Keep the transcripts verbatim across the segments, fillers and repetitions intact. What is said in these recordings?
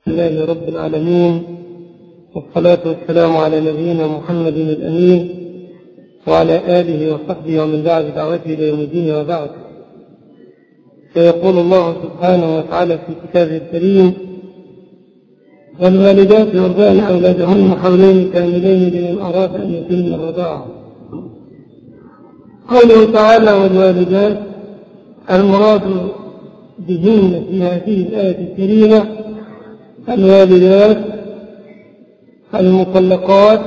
لله رب العالمين، والصلاة والسلام على نبينا محمد الأمين وعلى آله وصحبه ومن دعا بدعوته إلى يوم الدين، وبعد. فيقول الله سبحانه وتعالى في كتابه الكريم: والوالدات يرضعن أولادهن حولين كاملين لمن أراد أن يتم الرضاعة. قوله تعالى والوالدات، المراد بهن في هذه الآية الكريمة الوالدات المطلقات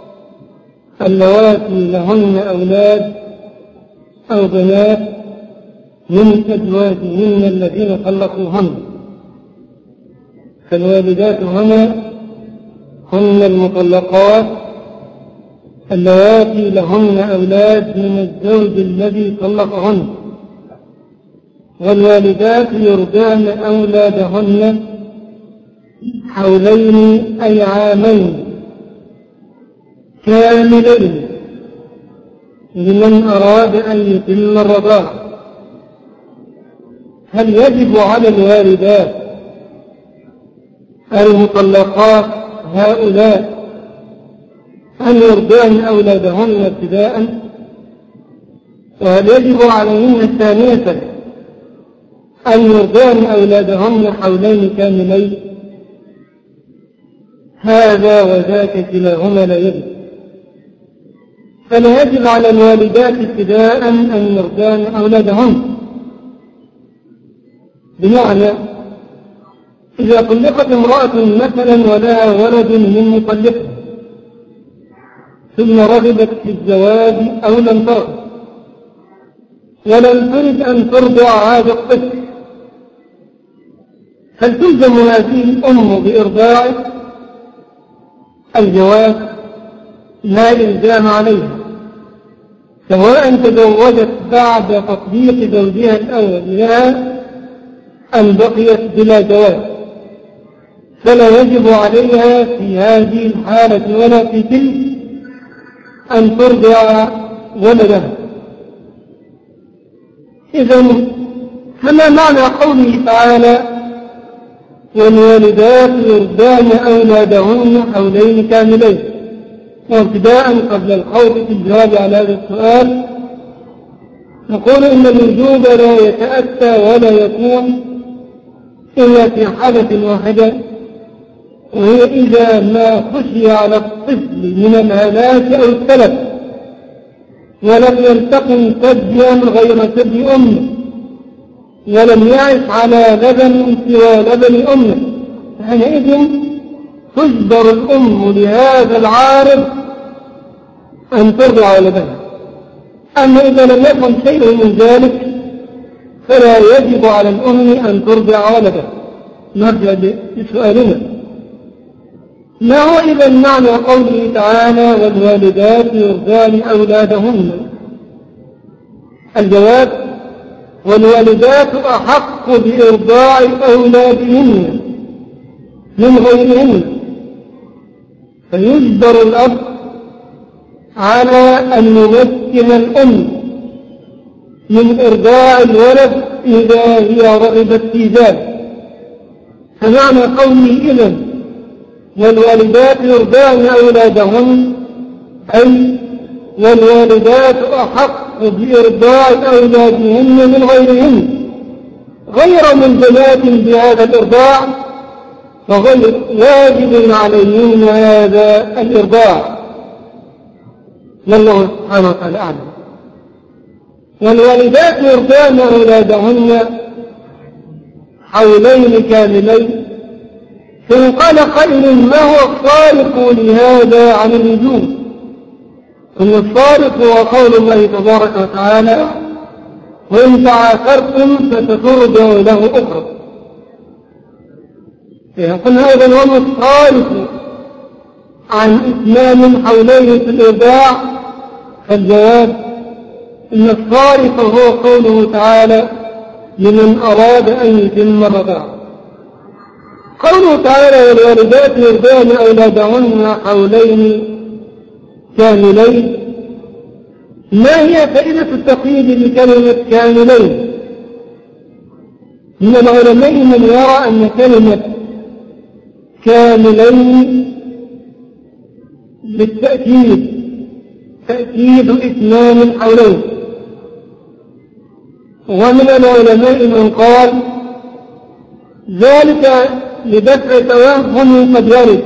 اللواتي لهن أولاد أو بنات من أزواجهن الذين طلقوهن. فالوالدات هنا هن المطلقات اللواتي لهن أولاد من الزوج الذي طلقهن، والوالدات يرضعن أولادهن حولين أي عامين كاملين لمن أراد أن يتم الرضاعة. هل يجب على الوالدات المطلقات هؤلاء أن يرضعن أولادهن ابتداء؟ وهل يجب عليهن ثانية أن يرضعن أولادهن حولين كاملين؟ هذا وذاك كلاهما لا يجب. فلا يجب على الوالدات ابتداء أن يرضعن أولادهن، بمعنى إذا طلقت امرأة مثلا ولها ولد من مطلقها ثم رغبت في الزواج أو لم ترغب ولم ترد أن ترضع هذا الطفل، هل تلزم هذه الأم بإرضاعه؟ الجواب: لا إلزام عليها، سواء تزوجت بعد تطبيق زوجها الأول لها أم بقيت بلا زواج، فلا يجب عليها في هذه الحالة ولا في تلك أن ترضع ولدها. إذن فما معنى قوله تعالى والوالدات يرضعن أولادهن حولين كاملين؟ وابتداء قبل الخوض في الجواب على هذا السؤال نقول إن الوجوب لا يتأتى ولا يكون إلا في حالة واحدة، وهي إذا ما خشي على الطفل من الهلاك أو التلف ولم يلتقم ثديا غير ثدي أمه ولم يعش على لبن سوى لبن أمه، حينئذ تجبر الأم لهذا العارض أن ترضع ولدها. أما إذا لم يكن شيء من ذلك فلا يجب على الأم أن ترضع ولدها. نرجع لسؤالنا: ما هو إذا معنى قوله تعالى والوالدات يرضعن أولادهن؟ الجواب: والوالدات أحق بإرضاع أولادهن من غيرهن، فيجبر الأب على أن يمكن الأم من إرضاع الولد إذا هي رغبت في ذلك. فمعنى قوله إذن والوالدات يرضعن أولادهن أي والوالدات أحق بإرضاع أولادهن من غيرهن، غير ملزمات بهذا الإرضاع فغير واجب عليهن هذا الإرضاع، والله سبحانه وتعالى أعلم. والوالدات يرضعن أولادهن حولين كاملين. فإن قال قائل ما هو الصارف لهذا عن الوجوب؟ إن الصارف هو قول الله تبارك وتعالى وإن تعاثرتم فتترضع له أخرى. يقول هذا هو الصارف عن إتمام حولين في الإرضاع. فالجواب إن الصارف هو قوله تعالى لمن أراد أن يتم الرضاعة. قوله تعالى والوالدات يرضعن أولادهن حولين كاملين، ما هي فائدة التقييد بكلمة كاملين؟ من العلماء من يرى أن كلمة كاملين بالتأكيد، تأكيد إتمام الحولين. ومن العلماء من قال ذلك لدفع توهم قد يرد،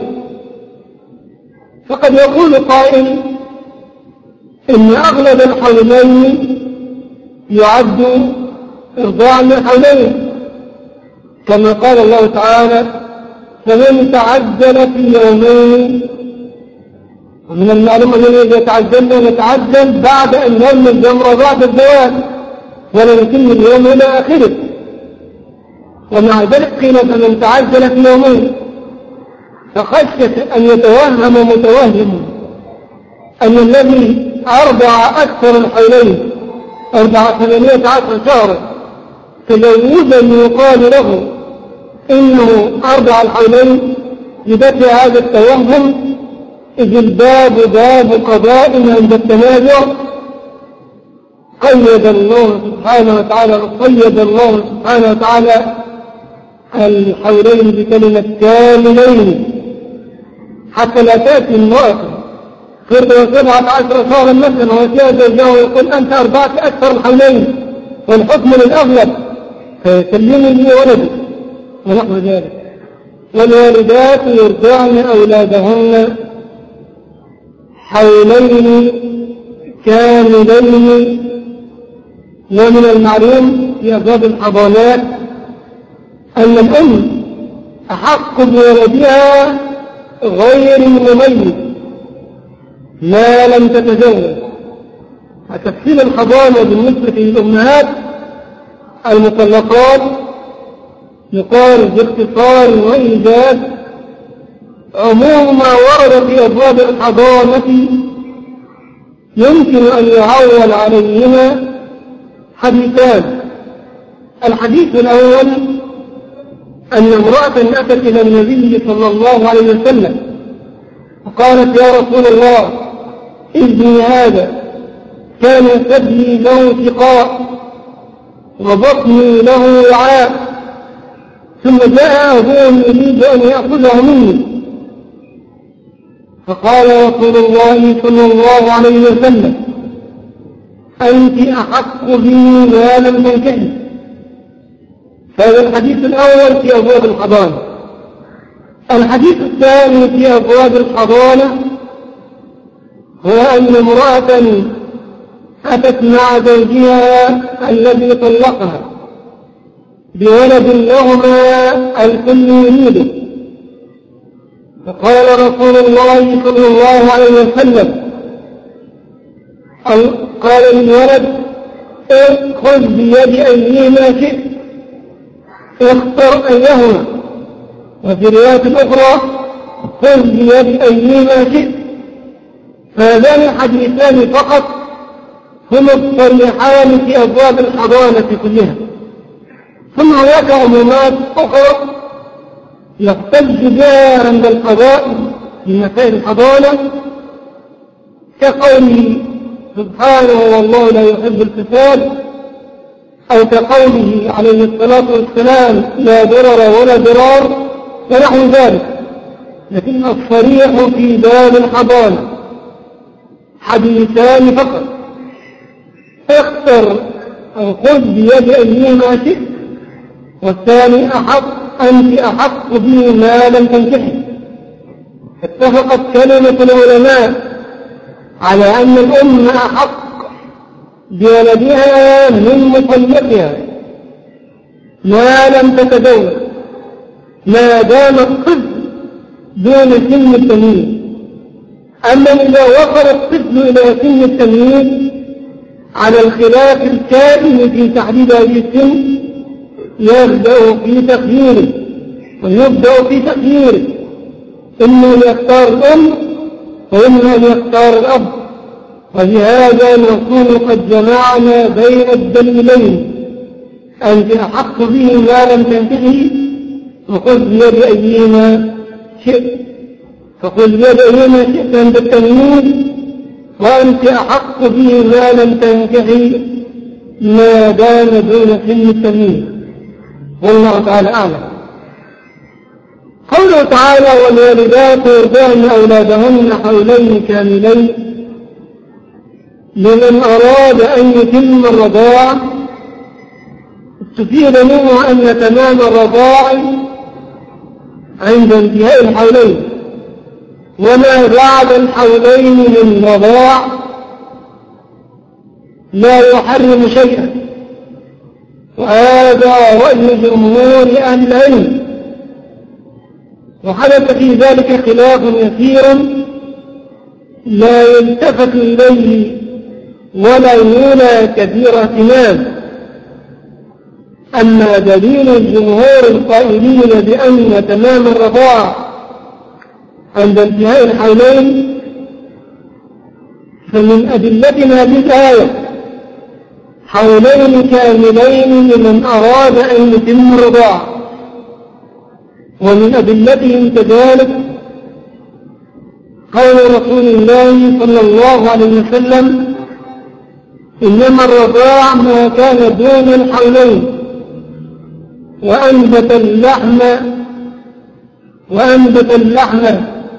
فقد يقول قائل إن أغلب الحولين يعد إرضاعا للحولين، كما قال الله تعالى فمن تعجل في يومين. ومن المعلوم أنه إذا تعجلنا نتعجل بعد أن يرمي الجمرة بعد الزواج ولا يتم اليوم إلى آخره. ومع ذلك قيل فمن تعجل في يومين، فخشية أن يتوهم متوهم أن الذي أربع أكثر الحولين أربع ثمانية عشر شهرا تجوزا يقال له إنه أربع الحولين بدفع هذا التوهم، إذ الباب باب قضاء عند التنازع. قيد الله سبحانه وتعالى قيد الله سبحانه وتعالى الحولين بكلمة كاملين حتى لا تأتي المرأة فرد وسبعة عشر شهرا مثلا ويأتيها زوجها ويقول أنت أربعة أكثر الحولين والحكم للأغلب فيسلمني لي ولدي ونحو ذلك. والوالدات يرضعن أولادهن حولين كاملين. ومن المعلوم في أبواب الحضانات أن الأم أحق بولدها غير المميز ما لم تتزوج. تفصيل الحضانة بالنسبة للأمهات المطلقات يقال باختصار وإيجاز عموم ما ورد في أبواب الحضانة يمكن أن يعول عليهما حديثان. الحديث الأول أن امرأة أتت إلى النبي صلى الله عليه وسلم وقالت يا رسول الله ابني هذا كان ثدي له ثقاء وبطني له وعاء ثم جاء أبوه يريد أن يأخذه مني، فقال رسول الله صلى الله عليه وسلم أنت أحق بي ما لم تنكحي. فهذا الحديث الأول في أبواب الحضانة. الحديث الثاني في أبواب الحضانة هو أن امرأة أتت مع زوجها الذي طلقها بولد لهما الكل يريده، فقال رسول الله صلى الله عليه وسلم قال للولد خذ بيد أيهما شئت اختر أيهما، وفي رواية أخرى خذ بيد أيهما شئت. فهذان الحديثان فقط هما الصريحان في أبواب الحضانة كلها. ثم هناك عمومات أخرى يحتج بها عند القضاء في مسائل الحضانة كقوله سبحانه والله لا يحب الفساد، أو كقوله عليه الصلاة والسلام لا ضرر ولا ضرار ونحو ذلك. لكن الصريح في باب الحضانة حديثان فقط اختر أو خذ بيد أيهما شئت، والثاني أحق أنت أحق به ما لم تنكحي. اتفقت كلمة العلماء على أن الأم أحق بولدها من مطلقها ما لم تتزوج ما دام الطفل دون سن التمييز. أما إذا وصل الطفل إلى سن التمييز على الخلاف الكائن في تحديد هذه السن يبدأ في تخييره ويبدأ في تخييره، إما أن يختار الأم وإما أن يختار الأب. وبهذا نكون قد جمعنا بين الدليلين أنت أحق به ما لم تنتهي وخذ بيد أيهما شئت، فخذ بيد أيهما شئت عند التمييز، وأنت أحق به ما لم تنكحي ما دام دون سن التمييز. والله تعالى أعلم. قوله تعالى والوالدات يرضعن أولادهن حولين كاملين لمن أراد أن يتم الرضاعة، تفيد منه أن تمام الرضاع عند انتهاء الحولين، وما بعد الحولين من رضاع لا يحرم شيئا، وهذا رأي جمهور أهل العلم. وحدث في ذلك خلاف يسير لا يلتفت إليه ولا يولى كثير اهتمام. أما دليل الجمهور القائلين بأن تمام الرضاع عند انتهاء الحولين فمن أدلتنا بالآية حولين كاملين لمن أراد أن يتم الرضاعة، ومن أدلتهم كذلك قول رسول الله صلى الله عليه وسلم إنما الرضاع ما كان دون الحولين، وأنبت اللحم وأنبت اللحم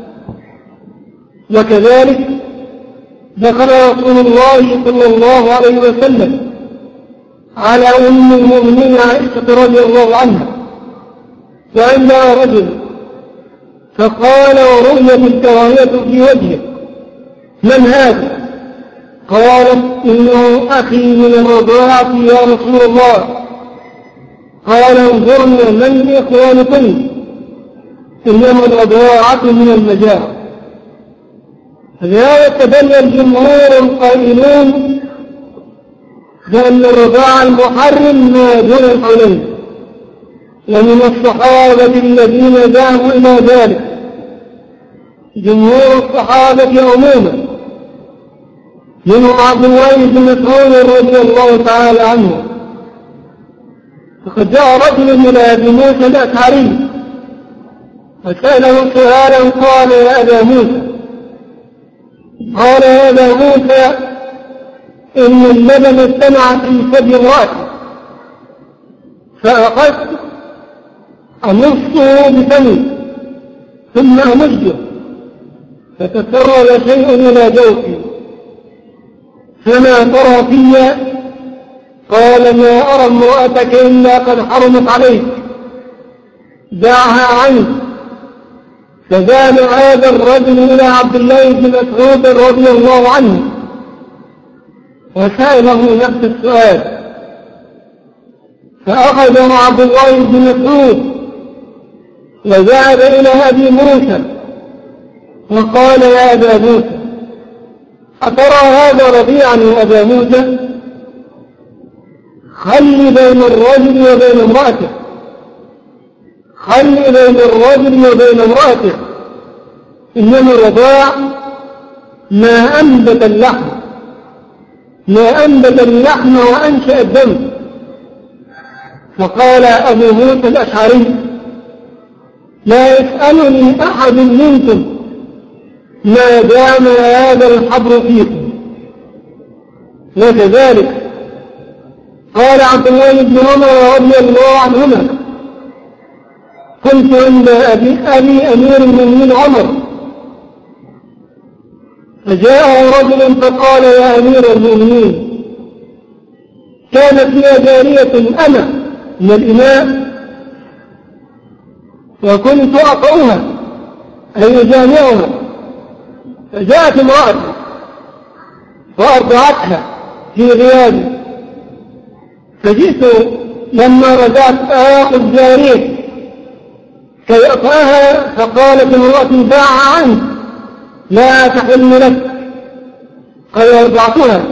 وكذلك دخل رسول الله صلى الله عليه وسلم على أم المؤمنين عائشة رضي الله عنها وعندها رجل فقال ورؤية الكراهية في وجهه من هذا؟ قالت إنه أخي من الرضاعة يا رسول الله. قال انظرنا من إخوانكم إنما الرضاعة من المجاعة. فبهذا تبين الجمهور القائلون بأن الرضاعة المحرم ما دون الحولين، ومن الصحابة الذين ذهبوا إلى ذلك جمهور الصحابة عموما، منهم عبد الله بن مسعود رضي الله تعالى عنه. فقد جاء رجل إلى أبي موسى الأشعري فسأله سؤالا قال يا أبا موسى قال يا أبا موسى إن اللبن استمع في ثدي امرأتي فأخذت أمصه بفمي ثم أمجه فتسرب شيء إلى جوفي فما ترى في؟ قال ما أرى امرأتك إلا قد حرمت عليك دعها عنك. فذهب هذا الرجل إلى عبد الله بن مسعود رضي الله عنه وسأله نفس السؤال، فأخذ عبد الله بن مسعود وذهب إلى أبي موسى وقال يا أبا موسى أترى هذا رضيعا يا أبا موسى؟ خل بين الرجل وبين امرأته خل بين الرجل وبين امرأته إنما الرضاع ما أنبت اللحم ما أنبت اللحم وأنشأ الدم. فقال أبو موسى الأشعري لا يسألني أحد منكم ما دام هذا الحبر فيكم. وكذلك قال عبد الله بن عمر رضي الله عنهما كنت عند أبي, أبي أمير المؤمنين عمر فجاءه رجل فقال يا أمير المؤمنين كانت لي جارية أنا من الإماء وكنت أطعها أي أجامعها، فجاءت امرأتي فأرضعتها في غيابي، فجئت لما رجعت آخذ جارية كي أطعها فقالت امرأتي دعها عنك لا تحل لك قد أرضعتها.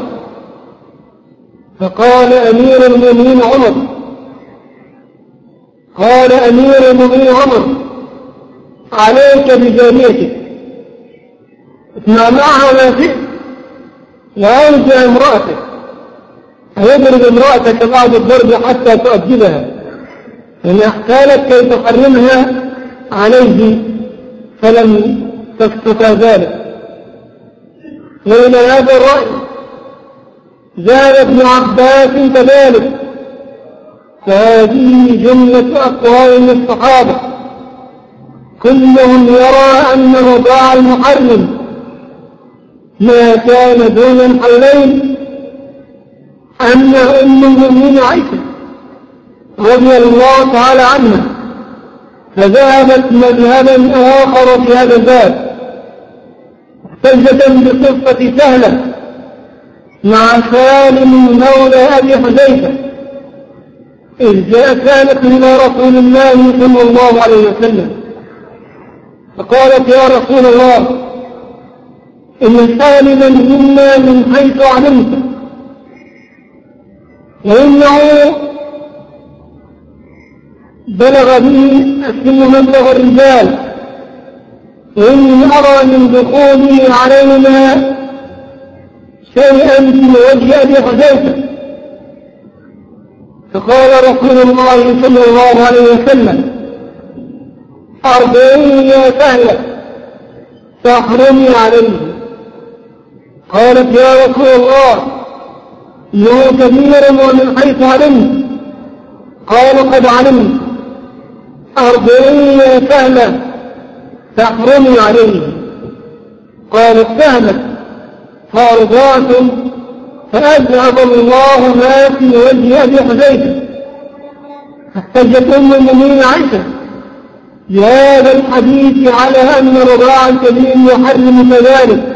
فقال أمير المؤمنين عمر قال أمير المؤمنين عمر عليك بجاريتك اسمع معها ما فيه وأنزع امرأتك فيضرب امرأتك بعد الضرب حتى تؤدبها إن احتالت كي تحرمها عليه فلم تسقط ذلك. وإلى هذا الرأي زاد ابن عباس كذلك. فهذه جملة أقوال الصحابة كلهم يرى أن رضاع المحرم ما كان دون الحولين، أن أم المؤمنين عائشة رضي الله تعالى عنها، فذهبت مذهبا آخر في هذا الباب، احتجة بقصة سهلة مع سالم مولى أبي حذيفة إذ جاء سالم إلى رسول الله صلى الله عليه وسلم فقالت: يا رسول الله، إن سالما منا من حيث علمت، وإنه بلغ به السن مبلغ الرجال، وإني أرى من دخوله علينا شيئا في وجه أبي حذيفة. فقال رسول الله صلى الله عليه وسلم: أرضعيني يا سهلة تحرمي عليه. قالت: يا رسول الله، إنه كبير ومن حيث علمت. قال: قد علمت. أرضعيني يا سهلة تحرمي عليه. قالت سهلة: فأرضعتم فأذهب الله ما في وجه أبي حذيفة. فاحتجت أم المؤمنين عائشة بهذا الحديث على أن رضاع الكبير يحرم كذلك،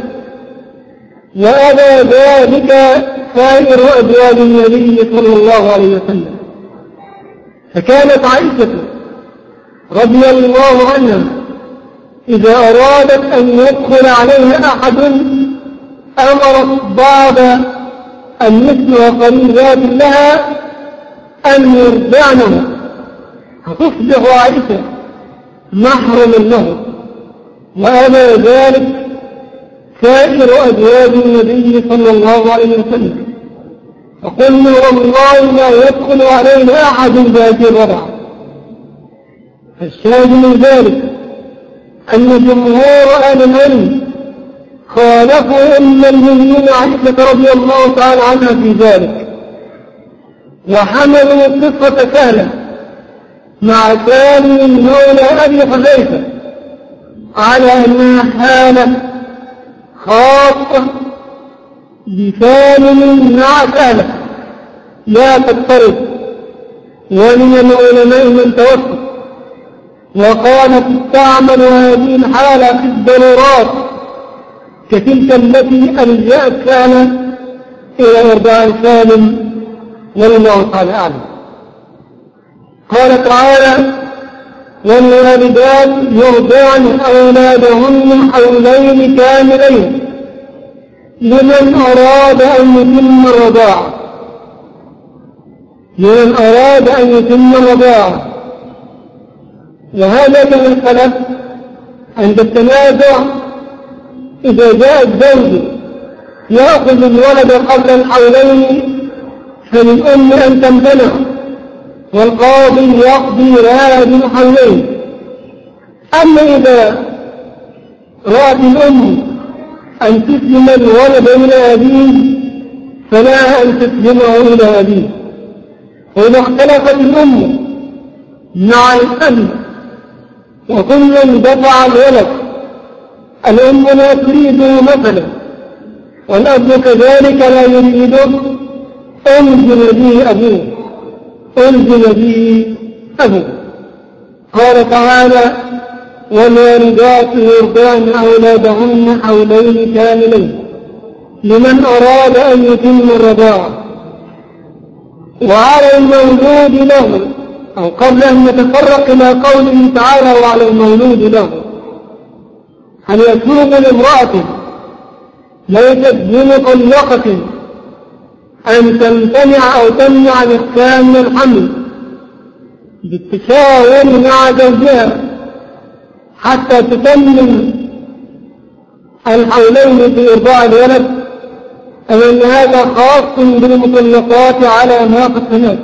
وأبى ذلك سائر أزواج النبي صلى الله عليه وسلم. فكانت عائشة رضي الله عنها إذا أرادت أن يدخل عليها أحد أمرت بعض النسل وقريبات لها أن يرضعنه، فتصبح عائشة محرما له، وأبى ذلك سائر أزواج النبي صلى الله عليه وسلم. فقلنا: والله لا يدخل علينا أحد بهذه الرضعة. الشاهد من ذلك أن جمهور أهل العلم خالفوا أم المؤمنين عائشة رضي الله تعالى عنها في ذلك، وحملوا قصة سهلة مع سالم مولى أبي حذيفة على أنها حالة خاصة بسالم مع سهلة لا تضطرب. ومن العلماء من توسط وقالت تستعمل هذه الحالة في الضرورات كتلك التي ألجأت سهلة إلى إرضاع سالم، والله تعالى أعلم. قال تعالى: والوالدات يرضعن أولادهن حولين كاملين لمن أراد أن يتم الرضاعة. لمن أراد أن يتم الرضاعة. وهذا من الخلف عند التنازع إذا جاء الزوج يأخذ الولد قبل الحولين فللأم أن تمتنع، والقاضي يقضي لها بالحولين. أما إذا رأت الأم أن تسلم الولد إلى أبيه فلا أن تسلمه إلى أبيه. وإذا اختلفت الأم مع الأب وكل دفع الولد، الأم لا تريده مثلا والأب كذلك لا يريده، ألزم به أبوه ألزم به أبوه. قال تعالى: والوالدات يرضعن أولادهن حولين كاملين لمن أراد أن يتم الرضاعة. وعلى المولود له، أو قبل أن نتفرق إلى قوله تعالى: وعلى المولود له، أن يسوق لامرأة ليست بمطلقة أن تمتنع أو تمنع نفسها من الحمل بالتشاور مع زوجها حتى تتمم الحولين في إرضاع الولد، أم أن هذا خاص بالمطلقات على ما قد سمعت.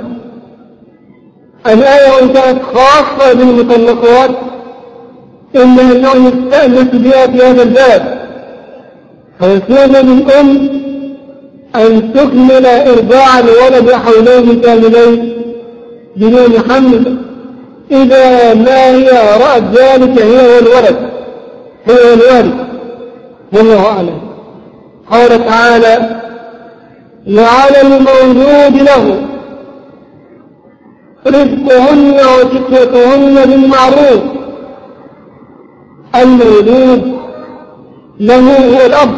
الآية وإن كانت خاصة بالمطلقات إلا أنه يستأنس بها في هذا الباب، فيكون للأم أن تكمل إرضاع الولد حولين كاملين بدون حمل إذا ما هي رأت ذلك هي والولد هي والوالد والله أعلم. قال تعالى وعلى المولود له رزقهن وكسوتهن بالمعروف. المولود له هو الأب،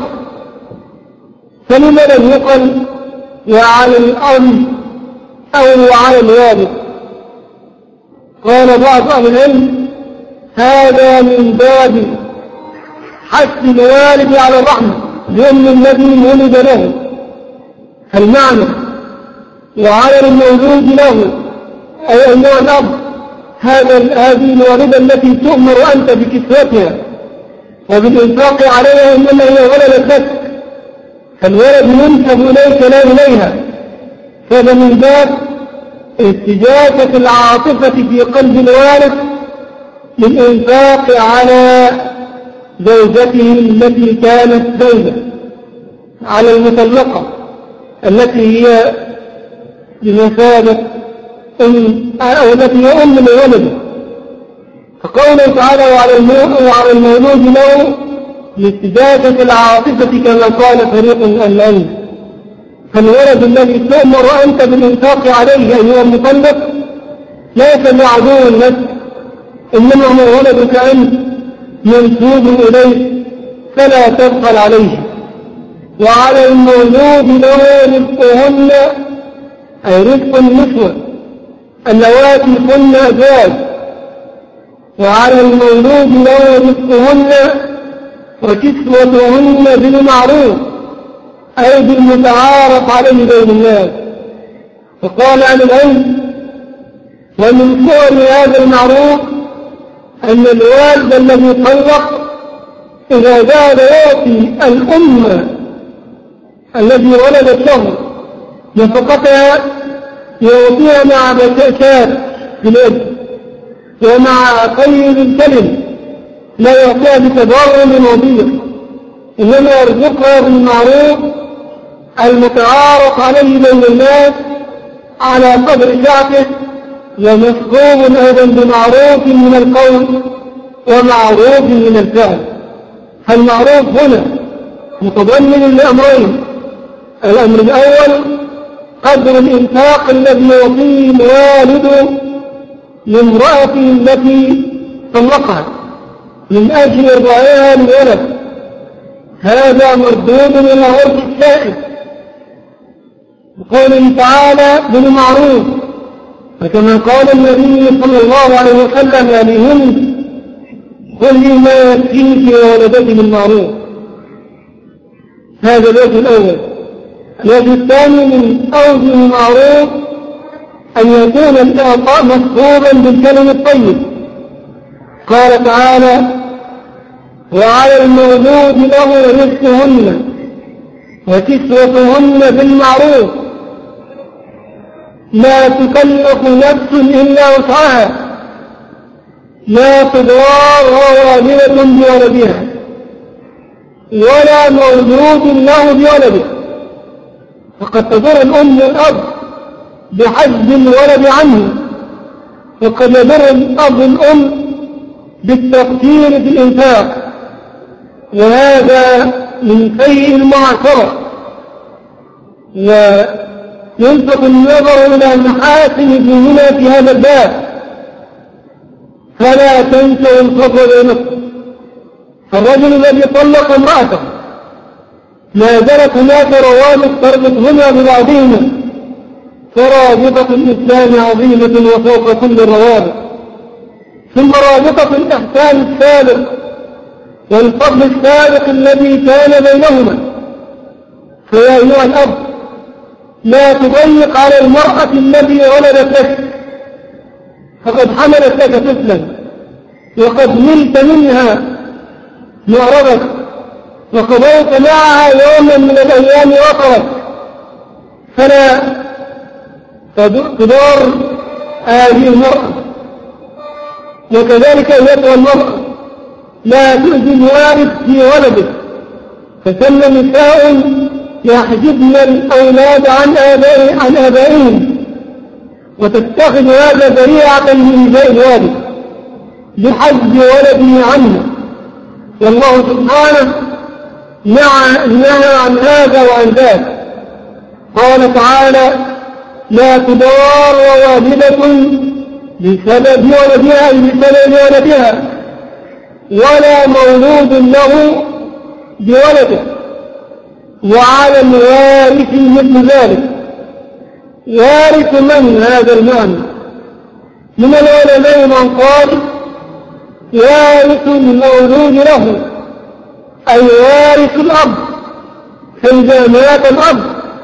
فلما لم يقل وعلى الأب أو وعلى الوالد؟ قال بعض أهل العلم هذا من باب حث الوالد على الرحمة لأم الذي ولد له. المعنى وعلى المولود له أي أيها الأب هذه الوالدة التي تؤمر أنت بكسوتها وبالإنفاق عليها إنما هي ولدت لك، فالولد ينسب إليك لا إليها. هذا من باب استجابة العاطفة في قلب الوالد للإنفاق على زوجته التي كانت زوجة، على المطلقة التي هي بمثابة أم أو التي هي أم لولده. فقوله تعالى وعلى المولود له لاستجابة العاطفة كما قال فريق من أهل العلم. فالولد الذي تؤمر أنت بالإنفاق عليه أيها المطلق ليس معدوم لك، إنما هو ولدك أنت منسوب إليك فلا تبخل عليه. وعلى المولود له رزقهن أي رزق النسوة اللواتي كن أزواج. وعلى المولود له رزقهن وكسوتهن بالمعروف أي بالمتعارف عليه بين الناس. فقال عن العلم ومن صور هذا المعروف أن الوالد الذي طلق إذا زاد يعطي الأم الذي ولدت له نفقتها يعطيها مع بشاشات في الأجر ومع خير الكلم، لا يعطيها بتضرر وضيق، إنما يرزقها بالمعروف المتعارف عليه بين الناس على قدر شعبه، ومفهوم أيضا بمعروف من القول ومعروف من الفعل. فالمعروف هنا متضمن لأمرين: الأمر الأول قدر الإنفاق الذي يعطيه الوالد لامرأته التي طلقها من أجل إرضاعها للولد، هذا مردود إلى عرف السائل بقوله تعالى بالمعروف. فكما قال النبي صلى الله عليه وسلم عليهم قل ما يكفيك وولدك بالمعروف. هذا الوجه الأول. الوجه الثاني من أوجه المعروف أن يكون الإعطاء مصحوبا بالكلم الطيب. قال تعالى وعلى المولود له رزقهن وكسوتهن بالمعروف لا تكلف نفس إلا وسعها لا تضار والدة بولدها ولا مولود له بولده. فقد تضر الأم والأب بحجب الولد عنه، وقد يضر الأب الأم بالتقصير في الإنفاق، وهذا من سيء المعاشرة. وينفق النظر إلى محاسن ديننا في هذا الباب، فلا تنسوا الفضل بينكم. فالرجل الذي طلق امرأته ما زالت هناك روابط تربطهما ببعضهما، فرابطة الإسلام عظيمة وفوق كل الروابط، ثم رابطة الإحسان السابق والفضل السابق الذي كان بينهما. فيا أيها الأب لا تضيق على المرأة التي ولدت لك، فقد حملت لك طفلا وقد ملت منها معرضك وقضيت معها يوما من الأيام وطرك، فلا تضار هذه المرأة. وكذلك أيتها المرأة لا تؤذي الوالد في ولده، فثم نساء يحجبن الأولاد عن آبائهم عن آبائهم وتتخذ هذا ذريعة من إيذاء الوالد بحجب ولده عنه، والله سبحانه نهى عن هذا وعن ذاك. قال تعالى: لا تضار والدة بسبب ولدها أي بسبب ولدها ولا مولود له بولده، وعلى الوارث مثل ذلك. وارث من هذا المعنى؟ من العلماء من قال وارث المولود له أي وارث الأب، فإذا مات الأب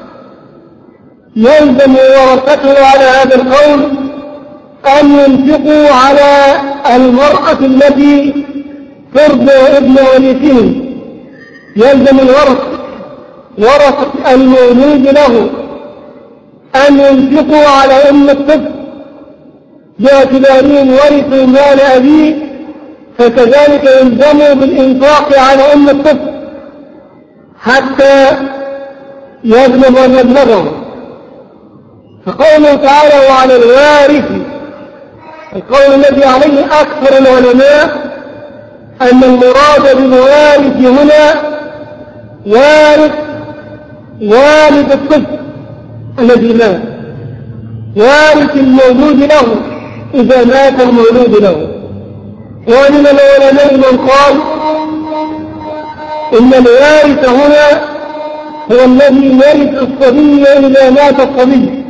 يلزم ورثته على هذا القول أن ينفقوا على المرأة التي ترضع ابن وليتهم. يلزم الورث ورثة المولود له أن ينفقوا على أم الطفل باعتبارهم ورثوا مال أبيه، فكذلك يلزموا بالإنفاق على أم الطفل حتى يبلغ مبلغه. فقوله تعالى: وعلى الوارث، القول الذي عليه أكثر العلماء أن المراد بالوارث هنا وارث والد الطفل الذي مات، وارث المولود له إذا مات المولود له. ومن العلماء من قال إن الوارث هنا هو الذي يرث الصبي إذا مات الصبي،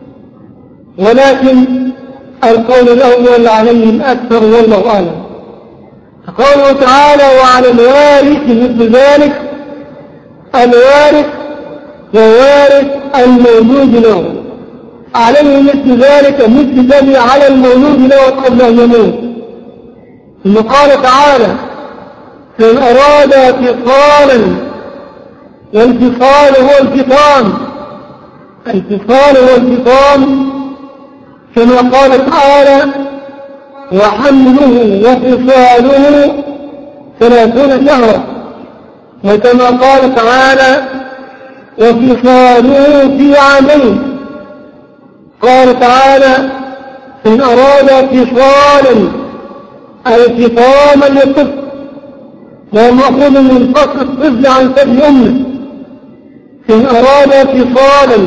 ولكن القول الأول عليه الأكثر والله أعلم. فقوله تعالى: وعلى الوارث مثل ذلك، الوارث ووارث المولود له عليه مثل ذلك، مثل الذي على المولود له قبل أن يموت. ثم قال تعالى: فإن أراد فصالا، والفصال هو الفطام، الفصال هو الفطام كما قال تعالى: وحمله وفصاله ثلاثون شهرا، وكما قال تعالى: وفصاله في عامين. قال تعالى: إن أراد فصالا أي فطاما للطفل، وهو مأخوذ من فصل الطفل عن ثدي أمه. إن أراد فصالا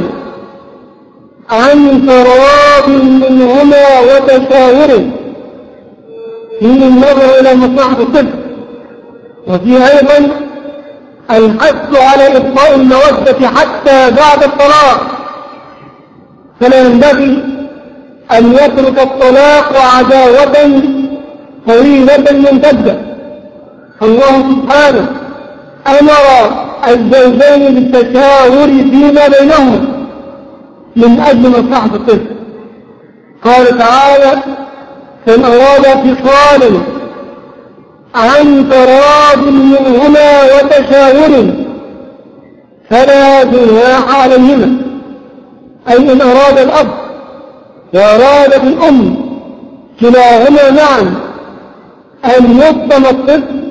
عن تراض منهما وتشاور، فيه النظر إلى مصلحة الطفل، وفيه أيضا الحث على إبقاء المودة حتى بعد الطلاق، فلا ينبغي أن يترك الطلاق عداوة طويلة ممتدة. الله سبحانه أمر الزوجين بالتشاور فيما بينهم من أجل مصلحة الطفل. قال تعالى: فإن أراد فصالا عن تراض منهما وتشاور فلا جناح عليهما، أي إن أراد الأب وأرادت الأم كلاهما معا أن يفطم الطفل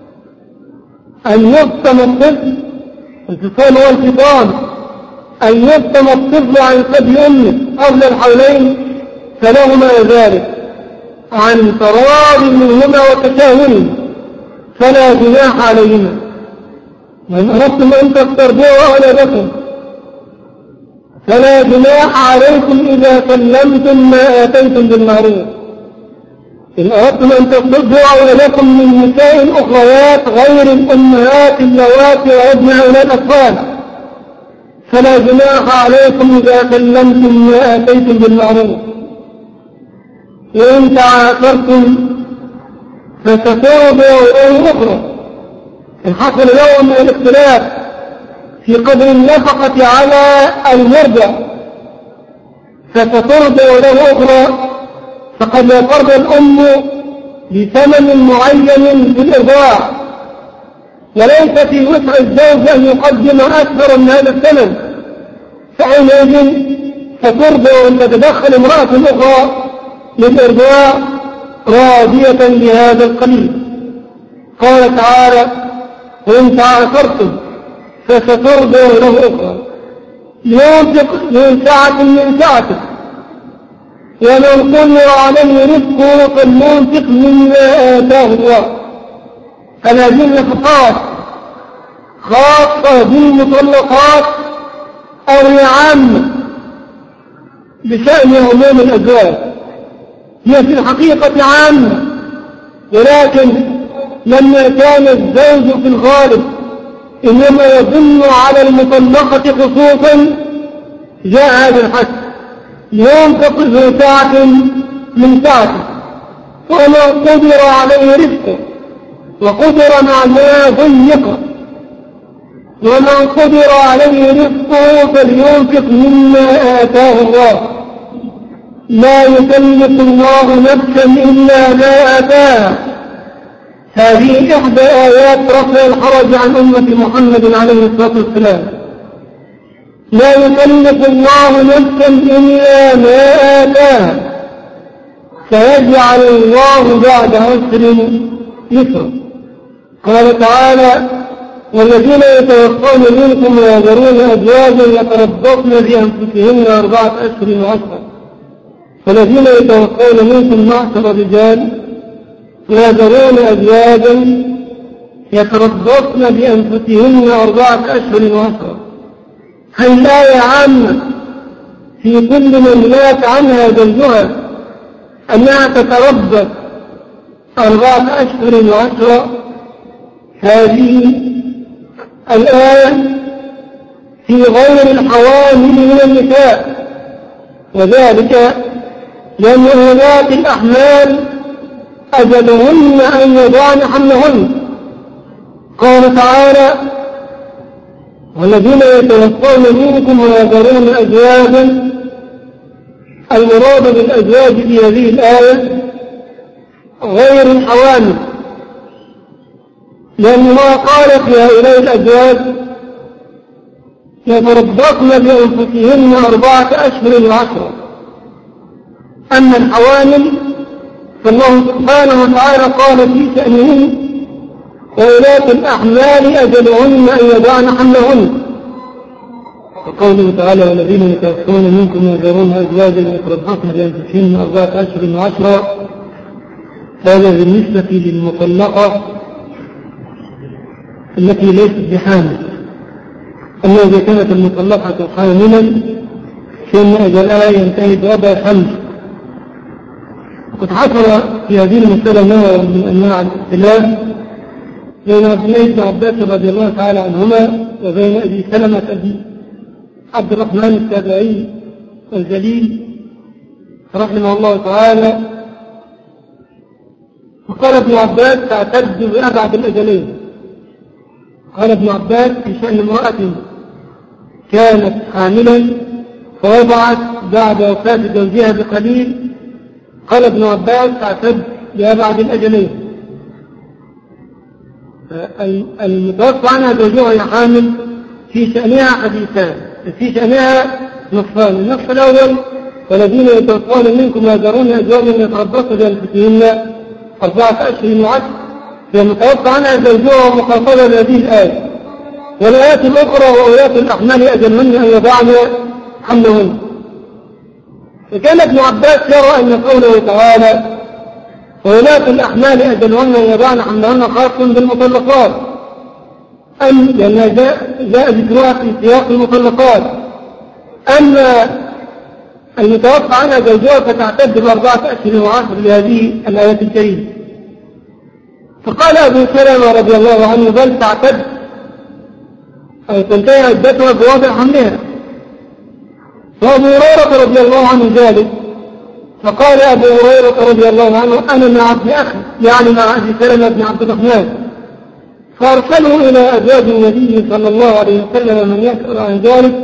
أن يفطم الطفل الفصال هو الفطام، أن يفطم الطفل عن ثدي أمه قبل الحولين، فلهما ذلك عن تراض منهما وتشاور فلا جناح عليهما. وإن أردتم أن تسترضعوا أولادكم فلا جناح عليكم إذا سلمتم ما آتيتم بالمعروف. إن أردتم أن تسترضعوا أولادكم من نساء أخريات غير الأمهات اللواتي وابن أولاد الأطفال فلا جناح عليكم إذا سلمتم ما آتيتم بالمعروف. وإن تعاثرتم فسترضع له أخرى، إن حصل يوم من الاختلاف في قدر النفقة على المرضع فسترضع له أخرى، فقد لا ترضى الأم بثمن معين في الإرضاع، وليس في وسع الزوج أن يقدم أكثر من هذا الثمن، فحينئذ سترضع أن تتدخل امرأة أخرى للإرضاع راضية بهذا القليل. قال تعالى: وإن تعاثرتم فسترضع له أخرى، ينفق من سعة من سعته، ومن قدر عليه رزقه فلينفق مما آتاه الله. فهذه النفقات خاصة بالمطلقات أو عامة بشأن عموم الأزواج، هي في الحقيقة عامة، ولكن لما كان الزوج في الغالب إنما يظن على المطلقة خصوصا جاء هذا الحث ينفق ذو سعة من سعته، وما قدر عليه رزقه، وقدر معناه ضيقه، ومن قدر عليه رزقه فلينفق مما آتاه الله، لا يكلف الله نفسا إلا ما آتاها. هذه إحدى آيات رفع الحرج عن أمة محمد عليه الصلاة والسلام. لا يكلف الله نفسا إلا ما آتاها، سيجعل الله بعد عسر يسرا. قال تعالى: والذين يتوفون منكم ويذرون أزواجا يتربصن بأنفسهن أربعة أشهر وعشرا. والذين يتوفون منكم معشر الرجال ويذرون أزواجا يتربصن بأنفسهن أربعة أشهر وعشرا. هذه الآية عامة في كل من مات عنها زوجها أنها تتربص أربعة أشهر وعشرا. هذه الآية في غير الحوامل من النساء، وذلك لأن أولاد الأحمال أجلهن أن يضعن حملهن. قال تعالى: والذين يتوفون منكم ويذرون أزواجا. المراد بالأزواج في هذه الآية غير الحوامل، لأن ما قال في هؤلاء الأزواج يتربصن بأنفسهن أربعة أشهر وعشرة. أما الحوامل فالله سبحانه وتعالى قال في شأنهن: وولاة الأحمال أجلهن أن يضعن حملهن. وقوله تعالى: والذين يتوفون منكم ويذرون أزواجا يتربصن بأنفسهن أربعة أشهر وعشرة. هذا بالنسبة للمطلقة التي ليست بحامل. أما إذا كانت المطلقة حاملا فإن أجلها ينتهي بوضع حمل. وقد حصل في هذه المسألة نوع من أنواع الاختلاف بين ابني بن عباس رضي الله تعالى عنهما وبين أبي سلمة أبي عبد الرحمن التابعي الجليل رحمه الله تعالى. وقال ابن عباس: تعتد بأبعد الأجلين. قال ابن عباس في شأن امرأة كانت حاملا فوضعت بعد وفاة زوجها بقليل، قال ابن عباس: تعتد بأبعد الأجلين. المتوفى عنها زوجها حامل في شأنها حديثان، في شأنها نصفان. النصف الأول: والذين يتوفون منكم ويذرون أزواجا يتربصن بأنفسهن أربعة أشهر وعشرا. فالمتوفى عنها زوجها مخاطبة بهذه الآية. والآيات الأخرى: وأولاة الأحمال أجلهن أن يضعن حملهن. فكان ابن عباس يرى أن قوله تعالى: وولاة الأحمال أجلهن أن يضعن حملهن خاص بالمطلقات، أم لأن جاء, جاء ذكرها في سياق المطلقات. أما المتوفى عنها زوجها فتعتد بأربعة أشهر وعشر لهذه الآيات الكريمة. فقال أبو سلمة رضي الله عنه: بل تعتد أو تنتهي عدتها بوضع حملها. وأبو هريرة رضي الله عنه ذلك، فقال أبو هريرة رضي الله عنه: أنا مع ابن أخي، يعني مع أبي سلمة بن عبد الرحمن. فأرسلوا إلى أزواج النبي صلى الله عليه وسلم من يسأل عن ذلك،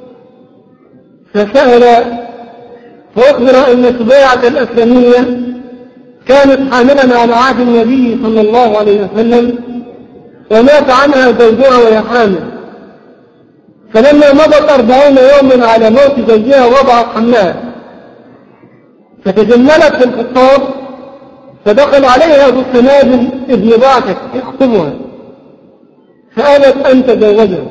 فسأل فأخبر أن سبيعة الأسلمية كانت حاملا على عهد النبي صلى الله عليه وسلم، ومات عنها زوجها وهي حامل. فلما مضت أربعين يوما على موت زوجها وضعت حملها، فتجملت في الخطاب، فدخل عليها أبو السنابل ابن بعثك يخطبها، فأبت أن تزوجها.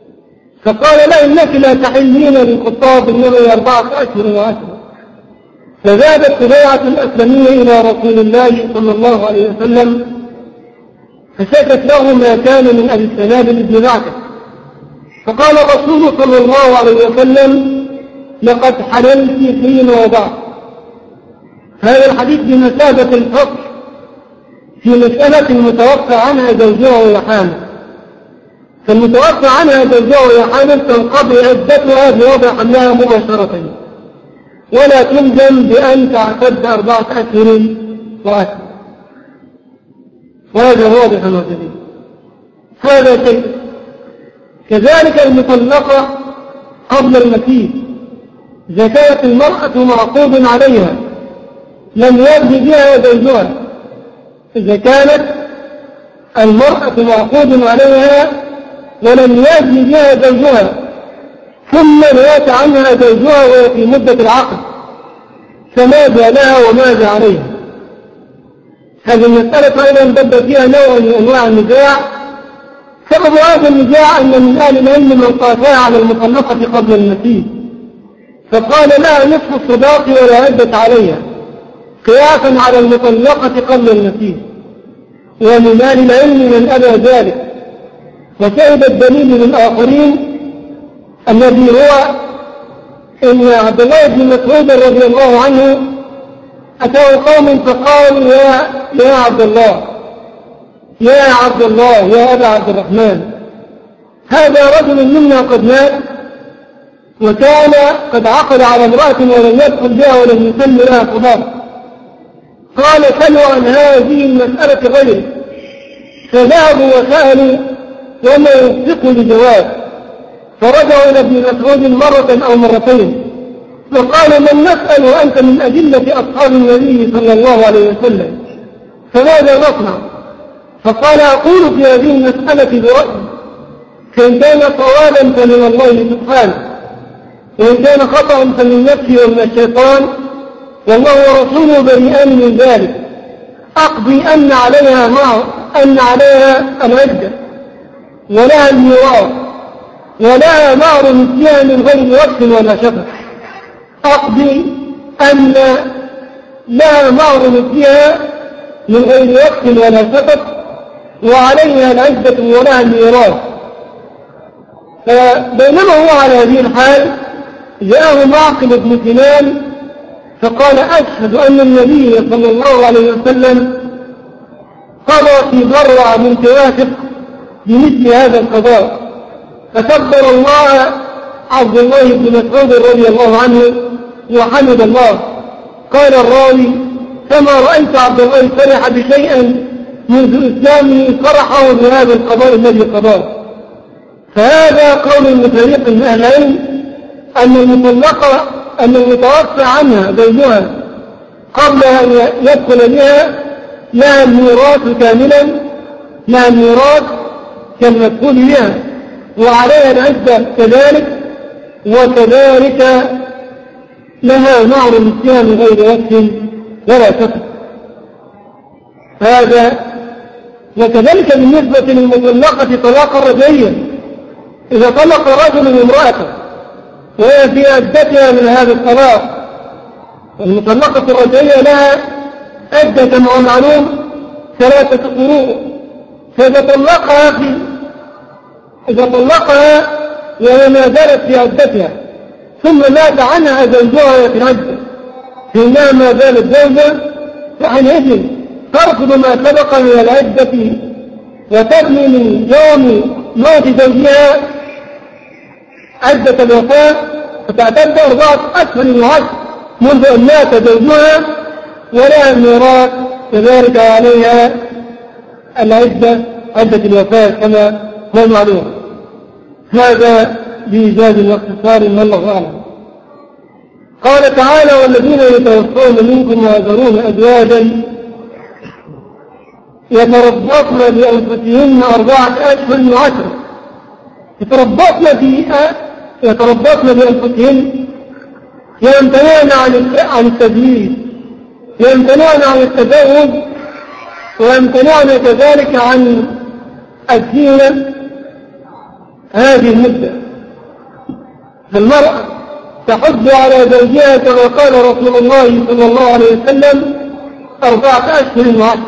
فقال: لا، إنك لا تحلين للخطاب، إنما هي أربعة أشهر وعشرة. فذهبت خديعة الأسلمية إلى رسول الله صلى الله عليه وسلم فشكت له ما كان من أبي السنابل بن معكة، فقال الرسول صلى الله عليه وسلم: لقد حللت حين وضعت. هذا الحديث بمثابة الفصل في مسألة المتوفى عنها زوجها وهي حامل. فالمتوفى عنها زوجها وهي حامل تنقضي عدتها بوضع حملها مباشرة، ولا تلزم بأن تعتد أربعة أشهر وأكثر. وهذا واضح وجلي. هذا شيء. كذلك المطلقة قبل المكيس، إذا كانت المرأة معقود عليها لم يبني بها زوجها، إذا كانت المرأة معقود عليها ولم يبني بها زوجها ثم مات عنها زوجها وهي في مدة العقد، فماذا لها وماذا عليها؟ هذه المسألة أيضا بدأ فيها نوع من أنواع النزاع. سبب هذا النزاع أن من أهل العلم من قاساها على المطلقة قبل المسيح فقال لها نصف الصداق ولا عدة عليها، قياسا على المطلقة قبل المسيح. ومن أهل العلم من أبى ذلك وشهد الدليل من الآخرين الذي هو إن عبد الله بن مسعود رضي الله عنه أتاه قوم فقالوا: يا يا عبد الله يا عبد الله يا أبا عبد الرحمن، هذا رجل منا قد مات وكان قد عقد على امرأة ولم يدخل بها ولم يسلم لها صداق. قال: سلوا عن هذه المسألة غيره. فذهبوا وسألوا وما يوفقوا لجواب، فرجعوا إلى ابن مسعود مرة أو مرتين فقال: من نسأل وأنت من أدلة أصحاب النبي صلى الله عليه وسلم، فماذا نصنع؟ فقال: أقول في هذه المسألة برأيي، فإن كان صوابا فمن الله سبحانه، وإن كان خطأ فمن نفسي ومن الشيطان، والله ورسوله بريئان من ذلك. أقضي أن عليها معه أن عليها العدة ولها الميراث ولها مهر مثلها من غير وقت ولا شفق. أقضي أن لها مهر مثلها من غير وقت ولا شفق وعليها العدة ولها الميراث. فبينما هو على هذه الحال جاءه معقل بن سنان فقال: أشهد أن النبي صلى الله عليه وسلم قضى في ضرع من توافق بمثل هذا القضاء. فكبر الله عبد الله بن مسعود رضي الله عنه وحمد الله. قال الراوي: كما رأيت عبد الله فرح بشيئا منذ إسلامه فرحه بهذا القضاء الذي قضاه. فهذا قول المفارق من أهل العلم أن المطلقة أن المتوفى عنها زوجها قبل أن يدخل بها لها الميراث كاملا، لها الميراث كالمدخول بها وعليها العدة كذلك، وكذلك لها مهر مثلها من غير وقت ولا شفق. هذا وكذلك بالنسبة للمطلقة طلاقا رجعيا، إذا طلق رجل امرأته وهي في عدتها من هذا الطلاق، المطلقة الرجعية لها عدة كما معلوم ثلاثة قروء، فإذا طلقها في إذا طلقها وهي ما زالت في عدتها ثم مات عنها زوجها في العدة فإنها ما زالت زوجة، فحينئذ ترفض ما سبق من العدة وتبني من يوم موت زوجها عدة الوفاة، فتعتد أربعة أشهر وعشر منذ أن مات زوجها، ولها الميراث كذلك عليها العدة عدة الوفاة كما هو معلوم. هذا بإيجاز واختصار والله أعلم. قال تعالى: والذين يتوفون منكم ويذرون أزواجا يتربصن بأنفسهن أربعة أشهر وعشرة. يتربصن في يتربصن بأنفسهن يمتنعن عن التزويج، يمتنعن عن التزوج، ويمتنعن كذلك عن الزينة هذه المدة. فالمرأة تحد على زوجها كما قال رسول الله صلى الله عليه وسلم أربعة أشهر وعشر.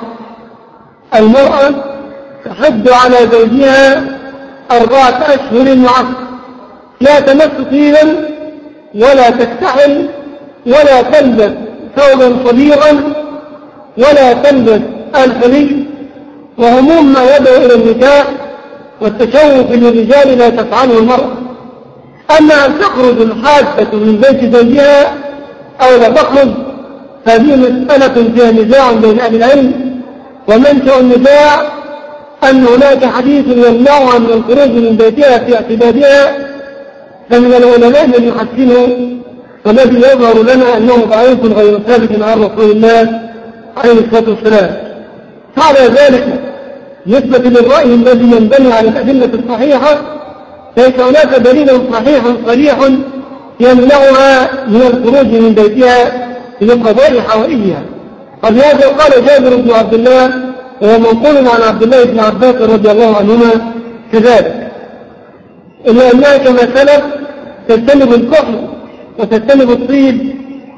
المرأة تحد على زوجها أربعة أشهر وعشر، لا تمس طيبا ولا تكتحل ولا تلبس ثوبا صغيرا ولا تلبس الحلي، وهموم ما يدعو إلى النكاح والتشوف للرجال لا تفعله المرأة. أما أن تخرج الحادة من بيت زوجها أو لا تخرج هذه مسألة فيها نزاع بين أهل العلم، ومنشأ النزاع أن هناك حديث يمنعها من الخروج من بيتها في اعتدادها، فمن العلماء من يحسنه، والذي يظهر لنا أنه ضعيف غير ثابت عن رسول الله عليه الصلاة والسلام. فعلى ذلك نسبة للرأي الذي ينبني على الأدلة الصحيحة ليس هناك دليل صحيح صريح يمنعها من الخروج من بيتها لقضاء حوائجها. ولهذا قال جابر بن عبد الله وهو منقول عن عبد الله بن عباس رضي الله عنهما كذلك، إلا أنها كما سلف تجتنب الكحل وتجتنب الطيب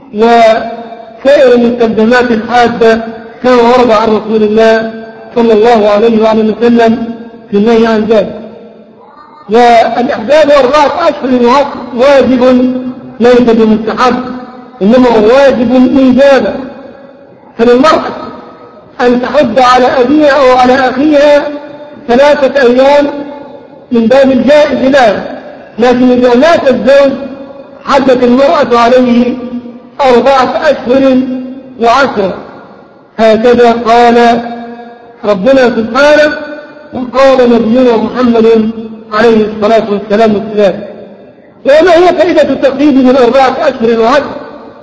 وسائر المستلزمات الحادة كما ورد عن رسول الله صلى الله عليه وآله وسلم في النهي عن ذلك. والإحداد أربعة أشهر وعشر واجب ليس بمستحب، إنما هو واجب إيجابا. فللمرأة أن تحد على أبيها أو على أخيها ثلاثة أيام من باب الجائز لها، لكن إذا مات الزوج حدت المرأة عليه أربعة أشهر وعشرة، هكذا قال ربنا سبحانه وقال نبينا محمد عليه الصلاة والسلام والسلام. وما هي فائدة التقييد من أربعة أشهر وعشر؟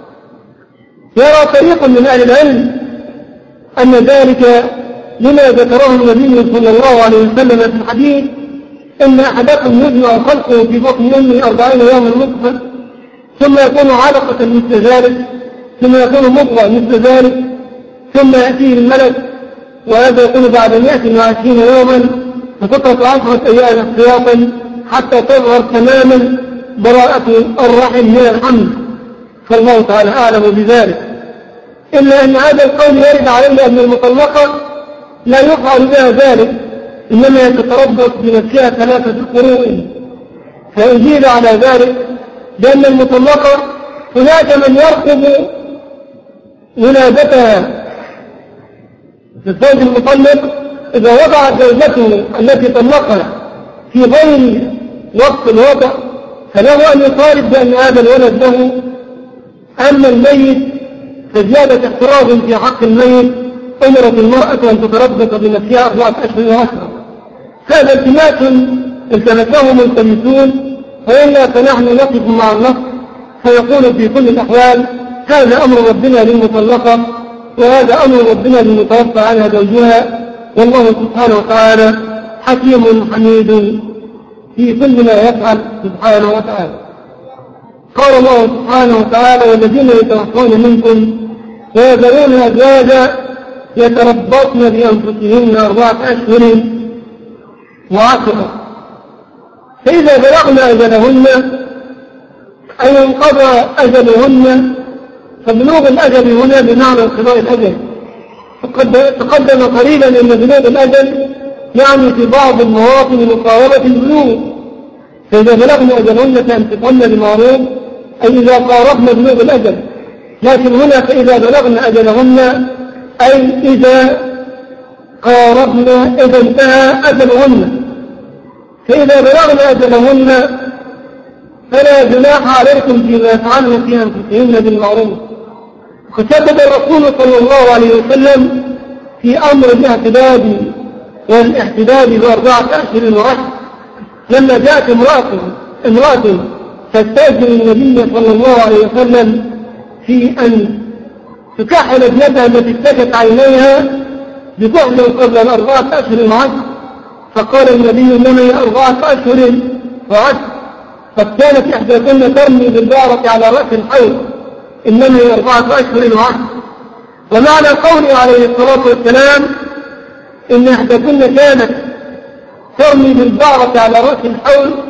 يرى فريق من أهل العلم أن ذلك لما ذكره النبي صلى الله عليه وسلم في الحديث إن أحدكم يجمع خلقه في بطن أمه أربعين يوما نطفة، ثم يكون علقة مثل ذلك، ثم يكون مضغة مثل ذلك، ثم يأتيه الملك، وهذا يكون بعد مئة وعشرين يوما، فتطلق عشرة أيام احتياطا حتى تظهر تماما براءة الرحم من الحمل، فالله تعالى أعلم بذلك. إلا أن هذا القول يرد عليه أن المطلقة لا يفعل بها ذلك، إنما يتتربص بنفسها ثلاثة قروء. فأجيب على ذلك بأن المطلقة هناك من يرقب ولادتها. الزوج المطلق إذا وضعت زوجته التي طلقها في غير وقت الوضع فله أن يطالب بأن هذا الولد له. أما الميت فزيادة احتراز في حق الميت أمرت المرأة أن تتربص بنفسها أربعة أشهر وعشرة. هذا التماس التمسه ملتمسون، وإلا فنحن نقف مع النص فيقول في كل الأحوال هذا أمر ربنا للمطلقة وهذا أمر ربنا للمتوفى عنها زوجها، والله سبحانه وتعالى حكيم حميد في كل ما يفعل سبحانه وتعالى. قال الله سبحانه وتعالى والذين يتوفون منكم ويذرون أزواجا يتربصن بأنفسهن أربعة أشهر وعشرة، فإذا بلغن أجلهن أي انقضى أجلهن، فبلوغ الأجل هنا بمعنى انقضاء الأجل. تقدم قريبا أن بلوغ الأجل يعني في بعض المواطن مقاربة البلوغ، فإذا بلغن أجلهن فأمسكهن بمعروف أي إذا قاربن بلوغ الأجل. لكن هنا فإذا بلغن أجلهن أي إذا قاربن إذا انتهى أجلهن، فإذا بلغن أجلهن فلا جناح عليكم فيما يفعلن في أنفسهن بالمعروف. وقد شدد الرسول صلى الله عليه وسلم في أمر الاعتداد والاحتداد بأربعة أشهر وعشر لما جاءت امرأة امرأة تستأذن النبي صلى الله عليه وسلم في أن تكحل ابنتها التي اشتكت عينيها بكحل قبل الأربعة أشهر وعشر، فقال النبي إنما هي أربعة أشهر وعشر، قد كانت إحداثن ترمي بالبعرة على رأس الحوض، إنما هي أربعة أشهر وعشر. ومعنى قوله عليه الصلاة والسلام إن إحداثن كانت ترمي بالبعرة على رأس الحوض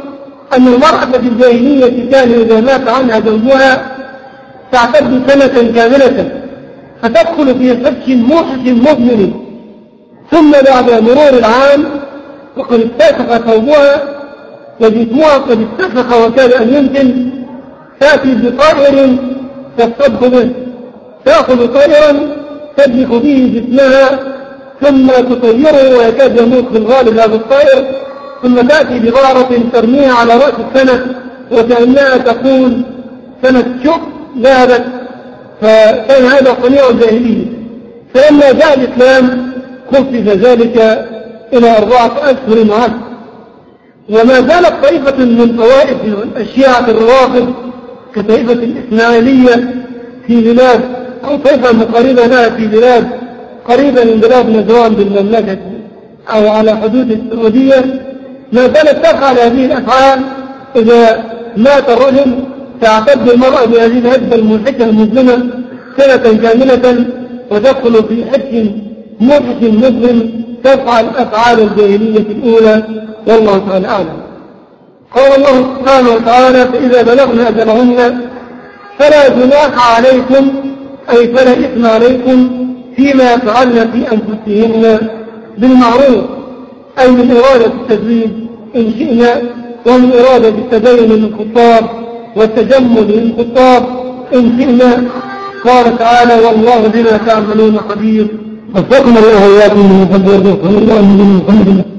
أن المرأة في الجاهلية كان إذا مات عنها زوجها تعتد سنة كاملة فتدخل في حبس موحش مظلم، ثم بعد مرور العام وقد اتسخ ثوبها وجسمها قد اتسخ وكاد أن يمكن تأتي بطائر تصطب به، تأخذ طائرا تدلك به جسمها ثم تطيره ويكاد يموت في الغالب هذا الطائر، ثم تأتي بغارة ترميها على رأس السنة وكأنها تقول سنة شق ذهبت. فكان هذا صنيع الجاهلية. فلما جاء الإسلام خفف ذلك إلى أربعة أشهر وعشر. وما زالت طائفة من طوائف الشيعة الروافض كطائفة الإسماعيلية في بلاد أو طائفة مقاربة لها في بلاد قريبة من بلاد نجران بالمملكة أو على حدود السعودية، ما زالت تفعل هذه الأفعال. إذا مات الرجل تعتد المرأة بهذه الهدبة الملحكة المظلمة سنة كاملة وتدخل في حج ملحك مظلم تفعل أفعال الجاهلية الأولى، والله تعالى أعلم. قال الله سبحانه وتعالى: فإذا بلغنا أجلهن فلا جناح عليكم، أي فلا إثم عليكم فيما فعلن في أنفسهن بالمعروف، أي من إرادة التزويج إن شئنا، ومن إرادة التدين للخطاب والتجمل للخطاب إن شئنا. قال تعالى: والله بما تعملون خبير. وفقنا الله وإياكم من فضل الله.